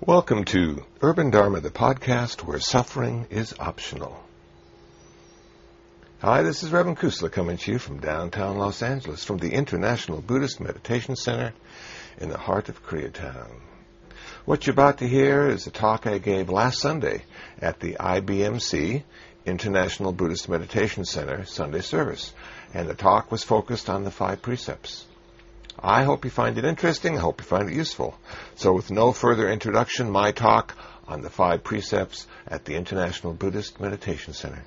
Welcome to Urban Dharma, the podcast where suffering is optional. Hi, this is Reverend Kusala coming to you from downtown Los Angeles, from the International Buddhist Meditation Center in the heart of Koreatown. What you're about to hear is a talk I gave last Sunday at the IBMC, International Buddhist Meditation Center, Sunday service, and the talk was focused on the 5 precepts. I hope you find it interesting. I hope you find it useful. So with no further introduction, my talk on the 5 precepts at the International Buddhist Meditation Center.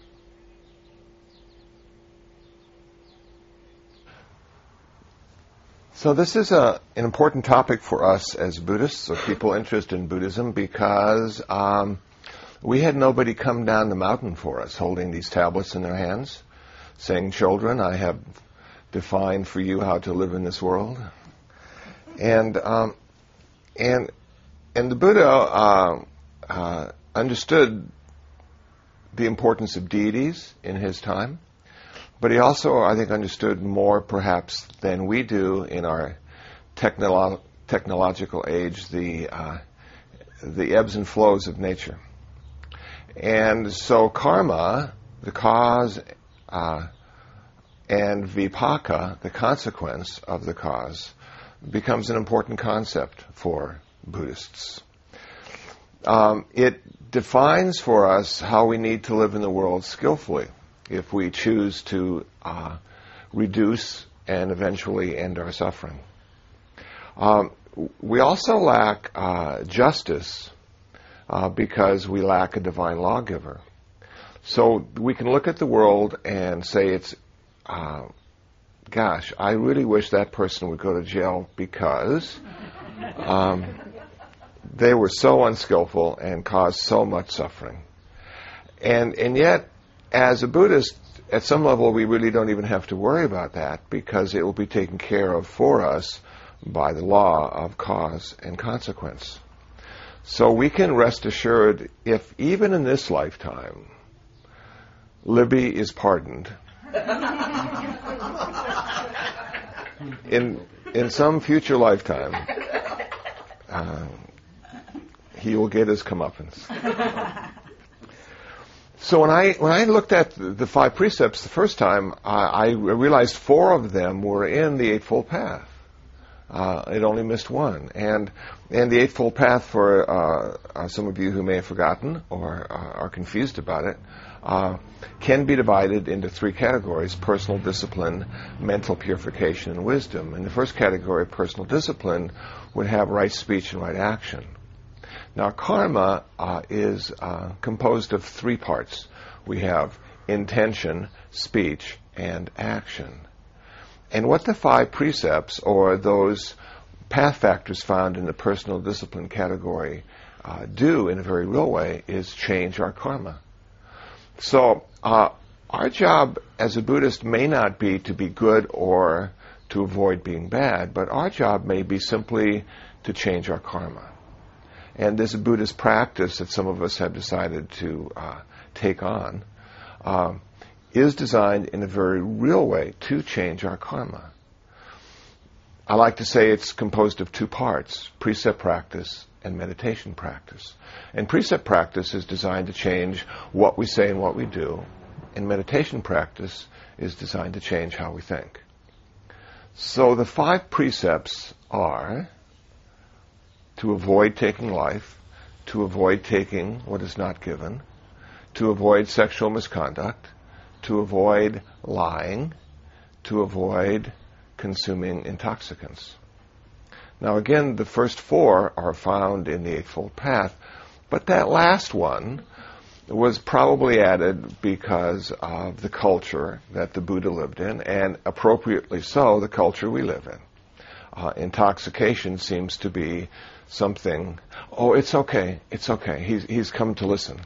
So this is an important topic for us as Buddhists, or people interested in Buddhism, because we had nobody come down the mountain for us holding these tablets in their hands, saying, "Children, I have defined for you how to live in this world." And the Buddha understood the importance of deities in his time, but he also, I think, understood more perhaps than we do in our technological age the ebbs and flows of nature. And so karma, the cause, and vipaka, the consequence of the cause, becomes an important concept for Buddhists. It defines for us how we need to live in the world skillfully if we choose to reduce and eventually end our suffering. We also lack justice because we lack a divine lawgiver. So we can look at the world and say it's gosh, I really wish that person would go to jail because they were so unskillful and caused so much suffering. And yet, as a Buddhist, at some level, we really don't even have to worry about that because it will be taken care of for us by the law of cause and consequence. So we can rest assured, if even in this lifetime, Libby is pardoned, in some future lifetime, he will get his comeuppance. So when I looked at the 5 precepts the first time, I realized 4 of them were in the Eightfold Path. It only missed 1, and the Eightfold Path, for some of you who may have forgotten or are confused about it, can be divided into 3 categories: personal discipline, mental purification, and wisdom. And the first category, personal discipline, would have right speech and right action. Now, karma is composed of 3 parts. We have intention, speech, and action. And what the 5 precepts, or those path factors found in the personal discipline category, do in a very real way is change our karma. So our job as a Buddhist may not be to be good or to avoid being bad, but our job may be simply to change our karma. And this Buddhist practice that some of us have decided to take on is designed in a very real way to change our karma. I like to say it's composed of 2 parts: precept practice and meditation practice. And precept practice is designed to change what we say and what we do, and meditation practice is designed to change how we think. So the 5 precepts are to avoid taking life, to avoid taking what is not given, to avoid sexual misconduct, to avoid lying, to avoid consuming intoxicants. Now again, the first 4 are found in the Eightfold Path, but that last one was probably added because of the culture that the Buddha lived in, and appropriately so, the culture we live in. Intoxication seems to be something, it's okay, he's come to listen.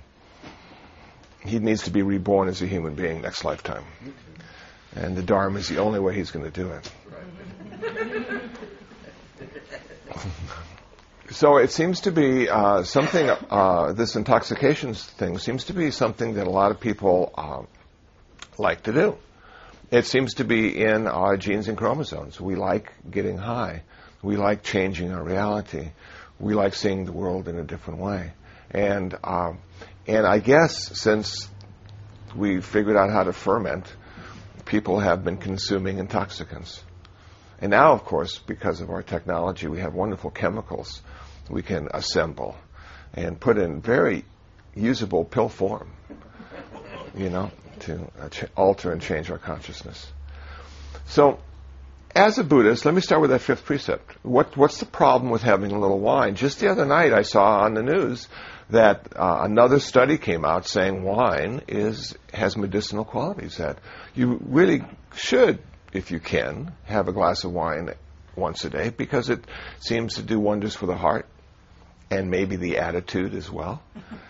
He needs to be reborn as a human being next lifetime. And the Dharma is the only way he's going to do it. So it seems to be something, this intoxication thing seems to be something that a lot of people like to do. It seems to be in our genes and chromosomes. We like getting high. We like changing our reality. We like seeing the world in a different way. And I guess since we figured out how to ferment, people have been consuming intoxicants. And now, of course, because of our technology, we have wonderful chemicals we can assemble and put in very usable pill form, to alter and change our consciousness. So, as a Buddhist, let me start with that fifth precept. What's the problem with having a little wine? Just the other night, I saw on the news that another study came out saying wine has medicinal qualities, that you really should, if you can, have a glass of wine once a day, because it seems to do wonders for the heart and maybe the attitude as well.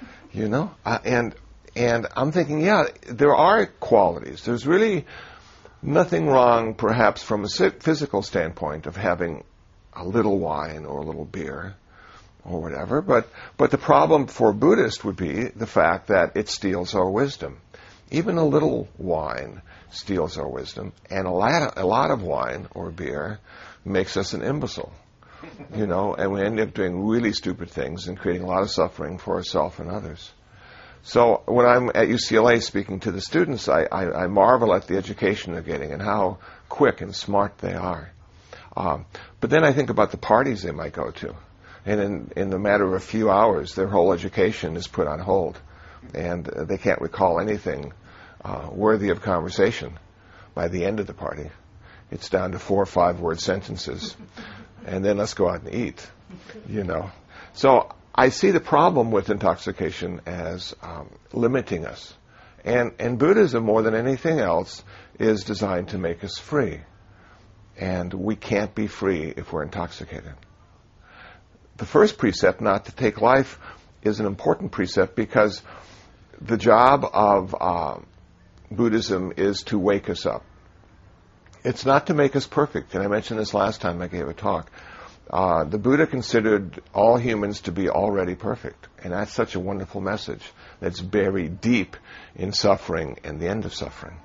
And I'm thinking, there are qualities. There's really nothing wrong, perhaps, from a physical standpoint of having a little wine or a little beer or whatever. But the problem for a Buddhist would be the fact that it steals our wisdom. Even a little wine steals our wisdom, and a lot of wine or beer makes us an imbecile. And we end up doing really stupid things and creating a lot of suffering for ourselves and others. So when I'm at UCLA speaking to the students, I marvel at the education they're getting and how quick and smart they are. But then I think about the parties they might go to. And in the matter of a few hours, their whole education is put on hold. And they can't recall anything worthy of conversation by the end of the party. It's down to 4 or 5 word sentences. And then let's go out and eat, So I see the problem with intoxication as limiting us. And Buddhism, more than anything else, is designed to make us free. And we can't be free if we're intoxicated. The first precept, not to take life, is an important precept because the job of Buddhism is to wake us up. It's not to make us perfect. And I mentioned this last time I gave a talk. The Buddha considered all humans to be already perfect. And that's such a wonderful message that's buried deep in suffering and the end of suffering.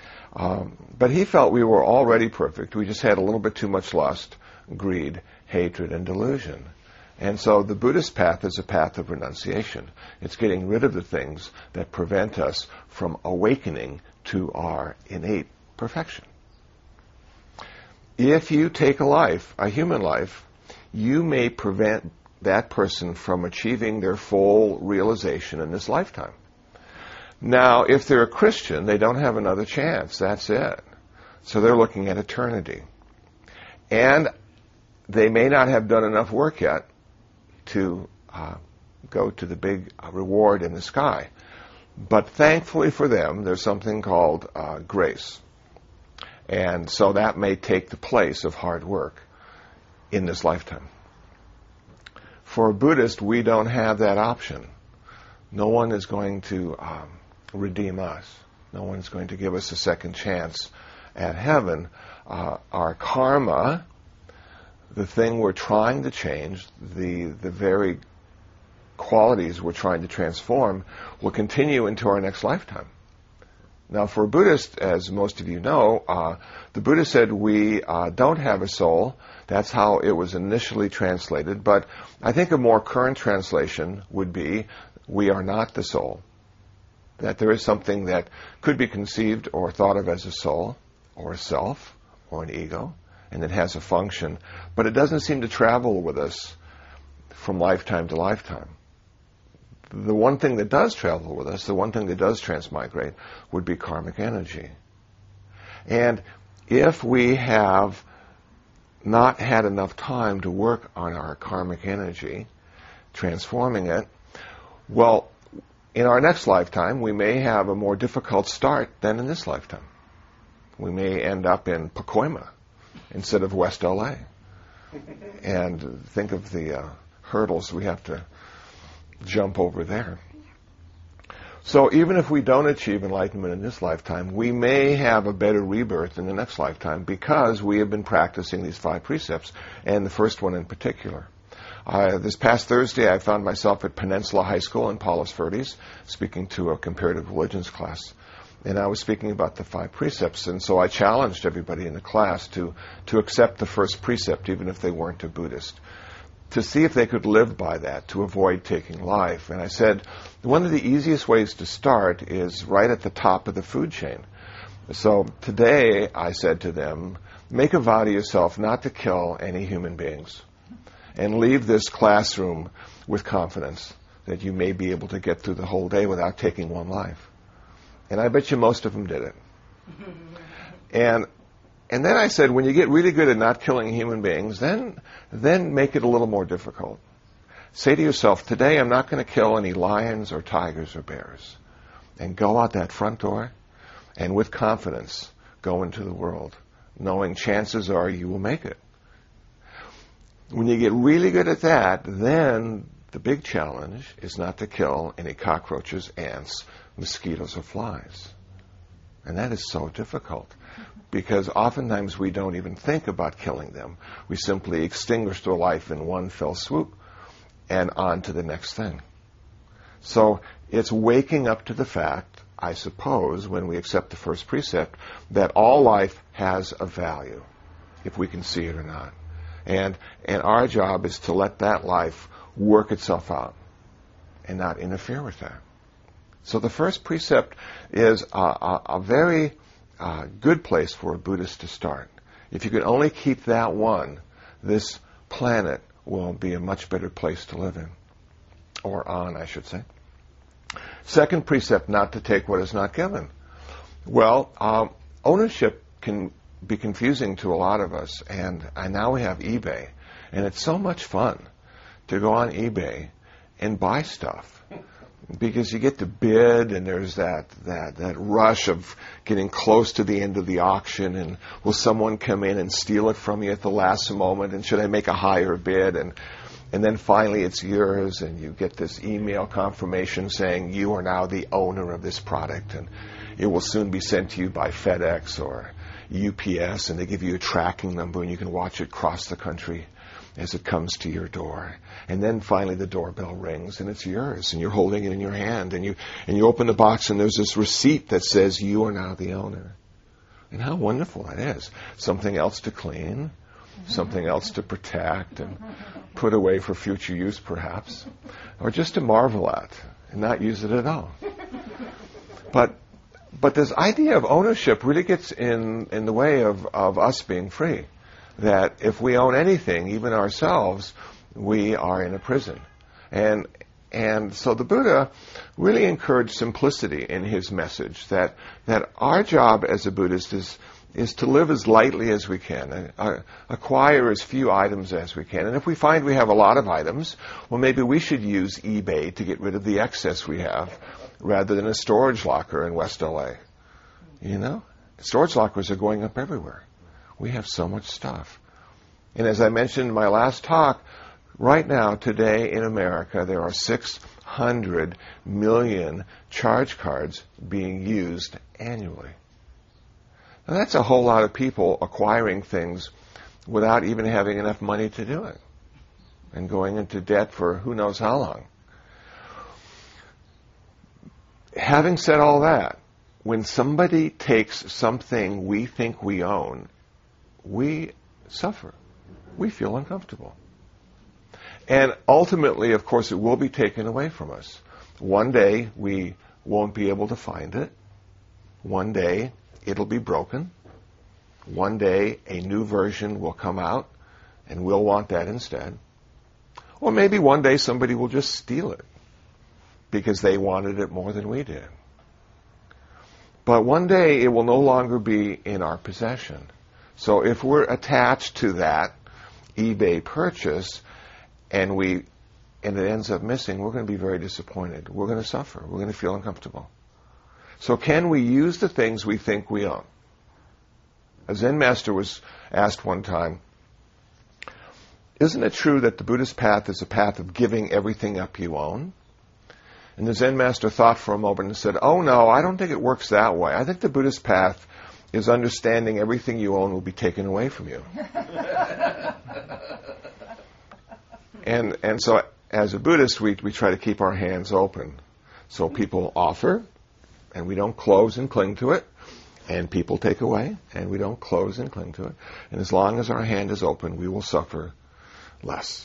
But he felt we were already perfect. We just had a little bit too much lust, greed, hatred, and delusion. And so the Buddhist path is a path of renunciation. It's getting rid of the things that prevent us from awakening to our innate perfection. If you take a life, a human life, you may prevent that person from achieving their full realization in this lifetime. Now, if they're a Christian, they don't have another chance. That's it. So they're looking at eternity. And they may not have done enough work yet to go to the big reward in the sky. But thankfully for them, there's something called grace. And so that may take the place of hard work in this lifetime. For a Buddhist, we don't have that option. No one is going to redeem us. No one's going to give us a second chance at heaven. Our karma, the thing we're trying to change, the very qualities we're trying to transform, will continue into our next lifetime. Now, for a Buddhist, as most of you know, the Buddha said we don't have a soul. That's how it was initially translated. But I think a more current translation would be, we are not the soul. That there is something that could be conceived or thought of as a soul, or a self, or an ego, and it has a function. But it doesn't seem to travel with us from lifetime to lifetime. The one thing that does travel with us, the one thing that does transmigrate, would be karmic energy. And if we have not had enough time to work on our karmic energy, transforming it, well, in our next lifetime, we may have a more difficult start than in this lifetime. We may end up in Pacoima instead of West LA. And think of the hurdles we have to jump over there. So even if we don't achieve enlightenment in this lifetime, we may have a better rebirth in the next lifetime because we have been practicing these 5 precepts, and the first one in particular. This past Thursday, I found myself at Peninsula High School in Palos Verdes speaking to a comparative religions class. And I was speaking about the 5 precepts, and so I challenged everybody in the class to accept the first precept, even if they weren't a Buddhist. to see if they could live by that, to avoid taking life. And I said, one of the easiest ways to start is right at the top of the food chain. So today, I said to them, make a vow to yourself not to kill any human beings, and leave this classroom with confidence that you may be able to get through the whole day without taking one life. And I bet you most of them did it. And then I said, when you get really good at not killing human beings, then make it a little more difficult. Say to yourself, today I'm not going to kill any lions or tigers or bears. And go out that front door and with confidence go into the world, knowing chances are you will make it. When you get really good at that, then the big challenge is not to kill any cockroaches, ants, mosquitoes, or flies. And that is so difficult, because oftentimes we don't even think about killing them. We simply extinguish their life in one fell swoop and on to the next thing. So it's waking up to the fact, I suppose, when we accept the first precept, that all life has a value, if we can see it or not. And our job is to let that life work itself out and not interfere with that. So the first precept is a very good place for a Buddhist to start. If you can only keep that one, this planet will be a much better place to live in. Or on, I should say. Second precept, not to take what is not given. Well, ownership can be confusing to a lot of us, and now we have eBay, and it's so much fun to go on eBay and buy stuff, because you get to bid, and there's that rush of getting close to the end of the auction, and will someone come in and steal it from you at the last moment, and should I make a higher bid, and then finally it's yours, and you get this email confirmation saying you are now the owner of this product, and it will soon be sent to you by FedEx or UPS, and they give you a tracking number, and you can watch it cross the country as it comes to your door. And then finally the doorbell rings, and it's yours, and you're holding it in your hand, and you open the box, and there's this receipt that says you are now the owner. And how wonderful that is. Something else to clean, something else to protect and put away for future use perhaps, or just to marvel at and not use it at all. But this idea of ownership really gets in the way of us being free. That if we own anything, even ourselves, we are in a prison. And so the Buddha really encouraged simplicity in his message, that our job as a Buddhist is to live as lightly as we can, acquire as few items as we can. And if we find we have a lot of items, well, maybe we should use eBay to get rid of the excess we have, rather than a storage locker in West LA. You know? Storage lockers are going up everywhere. We have so much stuff. And as I mentioned in my last talk, right now, today in America, there are 600 million charge cards being used annually. Now, that's a whole lot of people acquiring things without even having enough money to do it, and going into debt for who knows how long. Having said all that, when somebody takes something we think we own, we suffer. We feel uncomfortable. And ultimately, of course, it will be taken away from us. One day, we won't be able to find it. One day, it'll be broken. One day, a new version will come out, and we'll want that instead. Or maybe one day somebody will just steal it because they wanted it more than we did. But one day, it will no longer be in our possession. So if we're attached to that eBay purchase and it ends up missing, we're going to be very disappointed. We're going to suffer. We're going to feel uncomfortable. So can we use the things we think we own? A Zen master was asked one time, isn't it true that the Buddhist path is a path of giving everything up you own? And the Zen master thought for a moment and said, oh no, I don't think it works that way. I think the Buddhist path is understanding everything you own will be taken away from you. And so as a Buddhist, we try to keep our hands open. So people offer, and we don't close and cling to it. And people take away, and we don't close and cling to it. And as long as our hand is open, we will suffer less.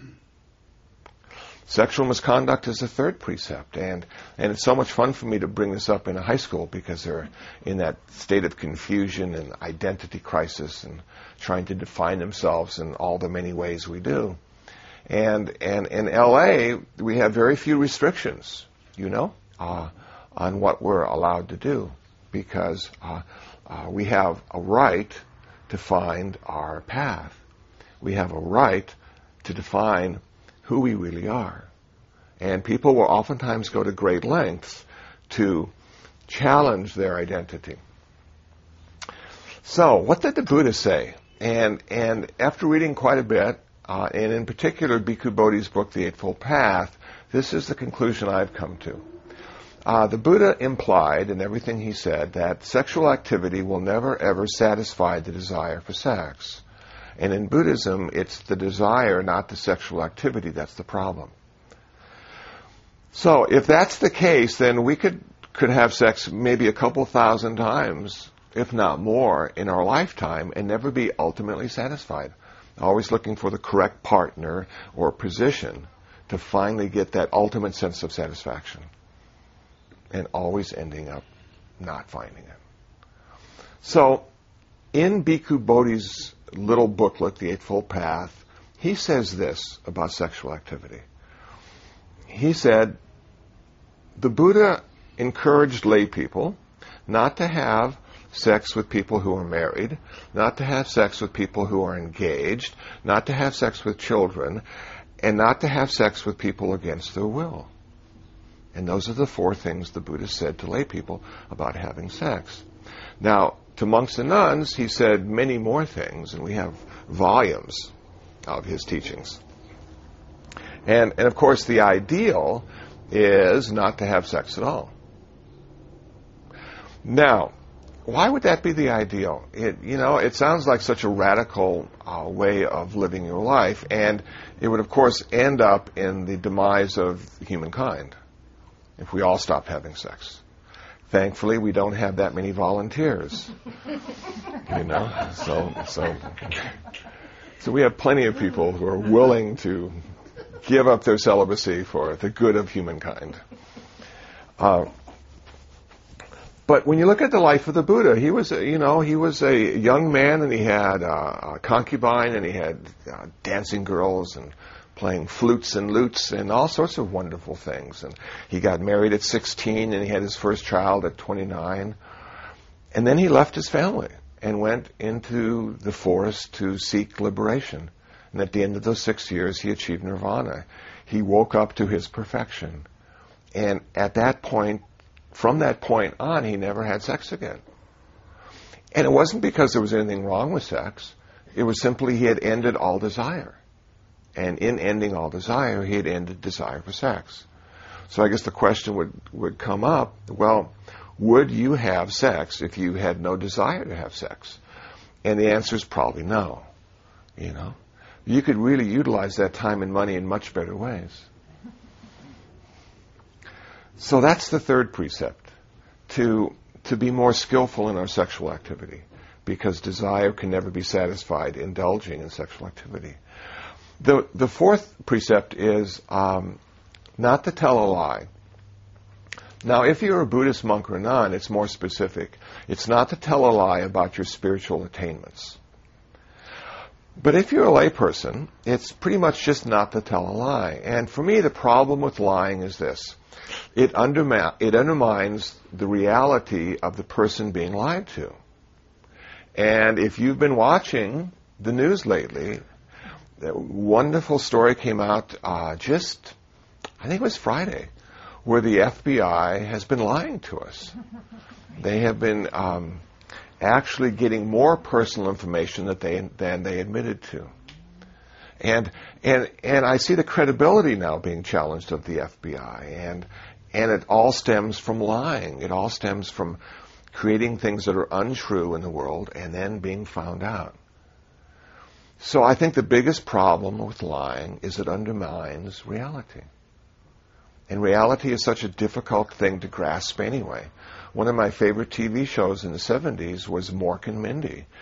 Sexual misconduct is the third precept, and it's so much fun for me to bring this up in a high school because they're in that state of confusion and identity crisis and trying to define themselves in all the many ways we do. And in LA, we have very few restrictions, on what we're allowed to do because we have a right to find our path. We have a right to define who we really are. And people will oftentimes go to great lengths to challenge their identity. So, what did the Buddha say? And after reading quite a bit, and in particular Bhikkhu Bodhi's book, The Eightfold Path, this is the conclusion I've come to. The Buddha implied in everything he said that sexual activity will never ever satisfy the desire for sex. And in Buddhism, it's the desire, not the sexual activity, that's the problem. So if that's the case, then we could have sex maybe a couple thousand times, if not more, in our lifetime and never be ultimately satisfied. Always looking for the correct partner or position to finally get that ultimate sense of satisfaction. And always ending up not finding it. So, in Bhikkhu Bodhi's little booklet, The Eightfold Path, he says this about sexual activity. He said, the Buddha encouraged lay people not to have sex with people who are married, not to have sex with people who are engaged, not to have sex with children, and not to have sex with people against their will. And those are the four things the Buddha said to lay people about having sex. Now, to monks and nuns, he said many more things, and we have volumes of his teachings. And of course, the ideal is not to have sex at all. Now, why would that be the ideal? It sounds like such a radical way of living your life, and it would, of course, end up in the demise of humankind if we all stopped having sex. Thankfully, we don't have that many volunteers, So we have plenty of people who are willing to give up their celibacy for the good of humankind. But when you look at the life of the Buddha, he was a young man, and he had a concubine, and he had dancing girls and playing flutes and lutes and all sorts of wonderful things. And he got married at 16, and he had his first child at 29. And then he left his family and went into the forest to seek liberation. And at the end of those 6 years, he achieved nirvana. He woke up to his perfection. And at that point, from that point on, he never had sex again. And it wasn't because there was anything wrong with sex. It was simply he had ended all desire. And in ending all desire, he had ended desire for sex. So I guess the question would come up, well, would you have sex if you had no desire to have sex? And the answer is probably no. You could really utilize that time and money in much better ways. So that's the third precept, to be more skillful in our sexual activity, because desire can never be satisfied indulging in sexual activity. The fourth precept is not to tell a lie. Now, if you're a Buddhist monk or nun, it's more specific. It's not to tell a lie about your spiritual attainments. But if you're a layperson, it's pretty much just not to tell a lie. And for me, the problem with lying is this. It undermines the reality of the person being lied to. And if you've been watching the news lately, a wonderful story came out I think it was Friday, where the FBI has been lying to us. They have been actually getting more personal information than they admitted to. And I see the credibility now being challenged of the FBI, and it all stems from lying. It all stems from creating things that are untrue in the world and then being found out. So I think the biggest problem with lying is it undermines reality. And reality is such a difficult thing to grasp anyway. One of my favorite TV shows in the 70s was Mork and Mindy.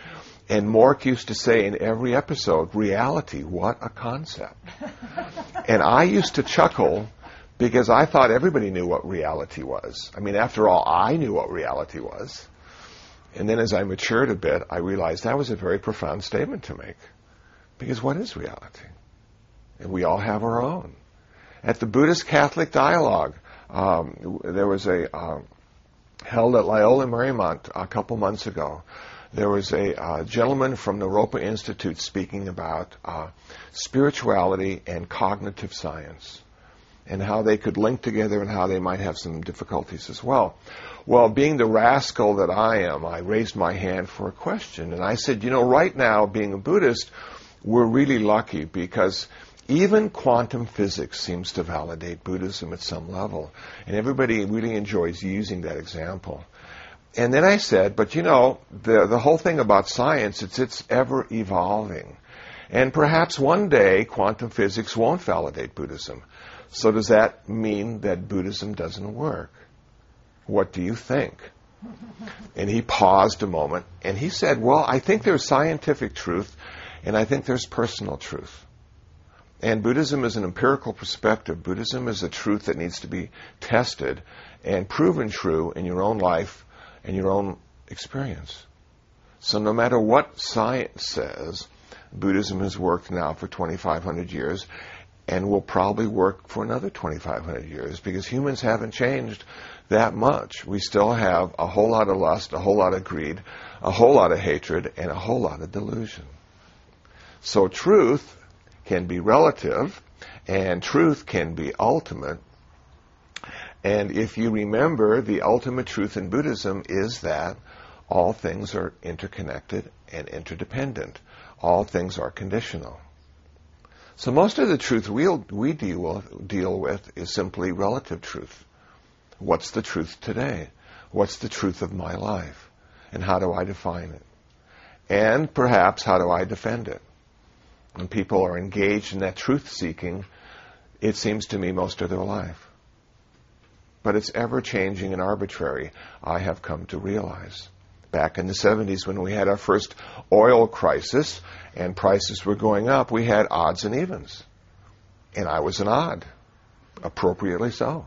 And Mork used to say in every episode, reality, what a concept. And I used to chuckle because I thought everybody knew what reality was. I mean, after all, I knew what reality was. And then as I matured a bit, I realized that was a very profound statement to make. Because what is reality? And we all have our own. At the Buddhist Catholic Dialogue, there was a held at Loyola Marymount a couple months ago. There was a gentleman from Naropa Institute speaking about spirituality and cognitive science and how they could link together and how they might have some difficulties as well. Well, being the rascal that I am, I raised my hand for a question. And I said, right now, being a Buddhist, we're really lucky because even quantum physics seems to validate Buddhism at some level. And everybody really enjoys using that example. And then I said, but the whole thing about science, it's ever evolving. And perhaps one day quantum physics won't validate Buddhism. So does that mean that Buddhism doesn't work? What do you think? And he paused a moment and he said, well, I think there's scientific truth and I think there's personal truth. And Buddhism is an empirical perspective. Buddhism is a truth that needs to be tested and proven true in your own life and your own experience. So no matter what science says, Buddhism has worked now for 2,500 years and will probably work for another 2,500 years because humans haven't changed that much. We still have a whole lot of lust, a whole lot of greed, a whole lot of hatred, and a whole lot of delusion. So truth can be relative and truth can be ultimate. And if you remember, the ultimate truth in Buddhism is that all things are interconnected and interdependent. All things are conditional. So most of the truth we deal with is simply relative truth. What's the truth today? What's the truth of my life? And how do I define it? And perhaps how do I defend it? When people are engaged in that truth-seeking, it seems to me most of their life. But it's ever-changing and arbitrary, I have come to realize. Back in the 70s when we had our first oil crisis and prices were going up, we had odds and evens. And I was an odd, appropriately so.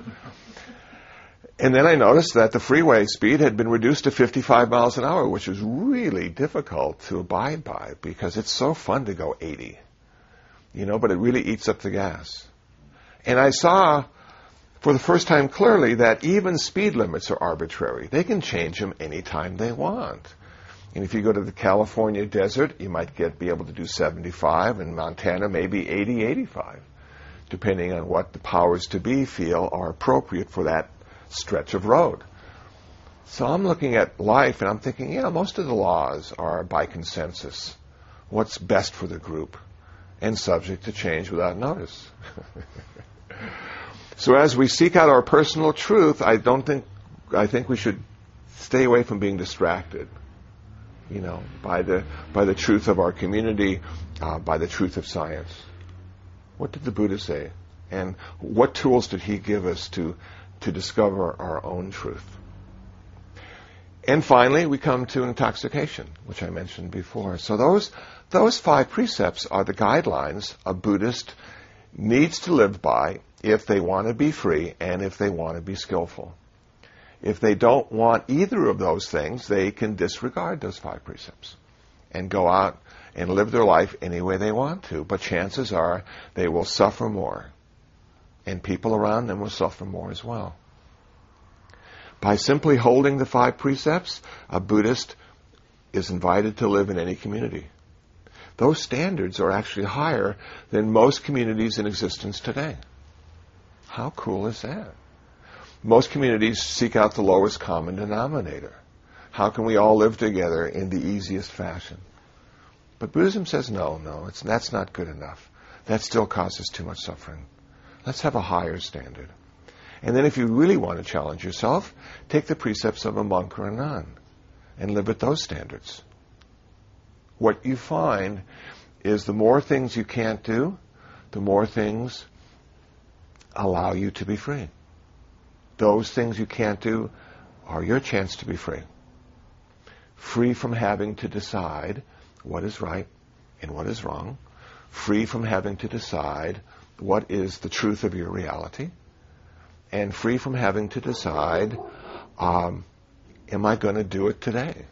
And then I noticed that the freeway speed had been reduced to 55 miles an hour, which is really difficult to abide by because it's so fun to go 80, but it really eats up the gas. And I saw for the first time clearly that even speed limits are arbitrary. They can change them anytime they want. And if you go to the California desert, you might be able to do 75, and Montana maybe 80, 85, depending on what the powers to be feel are appropriate for that stretch of road. So I'm looking at life and I'm thinking, most of the laws are by consensus. What's best for the group and subject to change without notice. So as we seek out our personal truth, I think we should stay away from being distracted, by the truth of our community, by the truth of science. What did the Buddha say? And what tools did he give us to discover our own truth? And finally, we come to intoxication, which I mentioned before. So those 5 precepts are the guidelines a Buddhist needs to live by if they want to be free and if they want to be skillful. If they don't want either of those things, they can disregard those 5 precepts and go out and live their life any way they want to. But chances are they will suffer more. And people around them will suffer more as well. By simply holding the 5 precepts, a Buddhist is invited to live in any community. Those standards are actually higher than most communities in existence today. How cool is that? Most communities seek out the lowest common denominator. How can we all live together in the easiest fashion? But Buddhism says, no, that's not good enough. That still causes too much suffering. Let's have a higher standard. And then if you really want to challenge yourself, take the precepts of a monk or a nun and live at those standards. What you find is the more things you can't do, the more things allow you to be free. Those things you can't do are your chance to be free. free from having to decide what is right and what is wrong, free from having to decide what is the truth of your reality, and free from having to decide, am I going to do it today?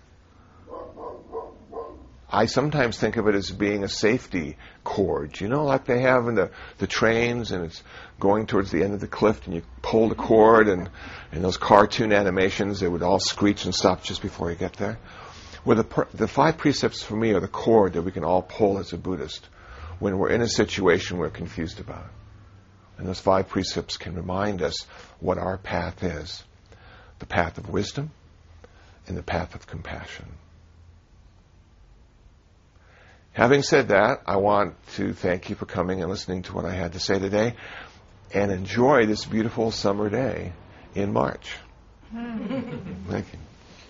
I sometimes think of it as being a safety cord, like they have in the trains, and it's going towards the end of the cliff, and you pull the cord, and in those cartoon animations, they would all screech and stop just before you get there. Well, the 5 precepts for me are the cord that we can all pull as a Buddhist when we're in a situation we're confused about. And those 5 precepts can remind us what our path is: the path of wisdom and the path of compassion. Having said that, I want to thank you for coming and listening to what I had to say today, and enjoy this beautiful summer day in March. Thank you.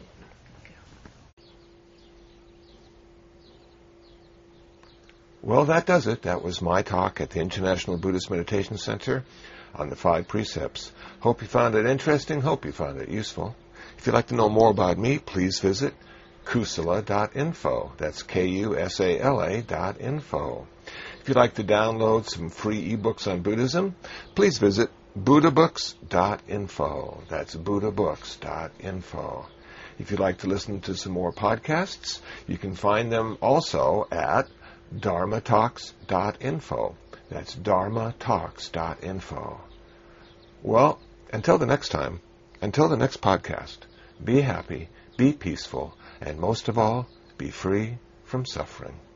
Well, that does it. That was my talk at the International Buddhist Meditation Center on the 5 precepts. Hope you found it interesting. Hope you found it useful. If you'd like to know more about me, please visit kusala.info. That's KUSALA.info. If you'd like to download some free ebooks on Buddhism, please visit buddhabooks.info. That's buddhabooks.info. If you'd like to listen to some more podcasts, you can find them also at dharmatalks.info. That's dharmatalks.info. Well, until the next time, until the next podcast, be happy, be peaceful, and most of all, be free from suffering.